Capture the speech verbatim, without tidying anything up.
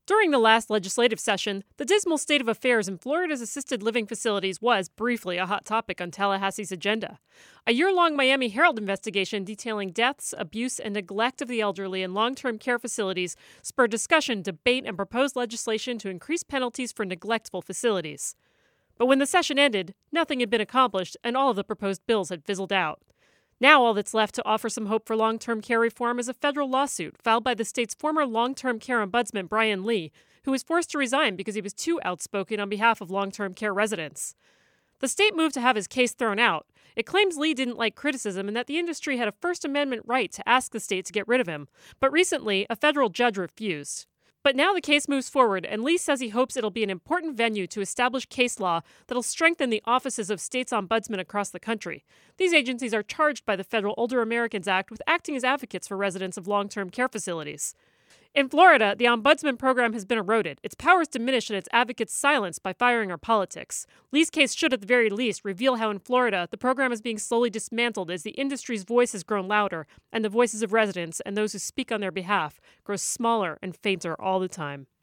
During the last legislative session, the dismal state of affairs in Florida's assisted living facilities was, briefly, a hot topic on Tallahassee's agenda. A year-long Miami Herald investigation detailing deaths, abuse, and neglect of the elderly in long-term care facilities spurred discussion, debate, and proposed legislation to increase penalties for neglectful facilities. But when the session ended, nothing had been accomplished, and all of the proposed bills had fizzled out. Now all that's left to offer some hope for long-term care reform is a federal lawsuit filed by the state's former long-term care ombudsman Brian Lee, who was forced to resign because he was too outspoken on behalf of long-term care residents. The state moved to have his case thrown out. It claims Lee didn't like criticism and that the industry had a First Amendment right to ask the state to get rid of him, but recently a federal judge refused. But now the case moves forward, and Lee says he hopes it'll be an important venue to establish case law that'll strengthen the offices of states' ombudsmen across the country. These agencies are charged by the Federal Older Americans Act with acting as advocates for residents of long-term care facilities. In Florida, the ombudsman program has been eroded, its powers diminished, and its advocates silenced by firing our politics. Lee's case should, at the very least, reveal how in Florida the program is being slowly dismantled as the industry's voice has grown louder, and the voices of residents and those who speak on their behalf grow smaller and fainter all the time.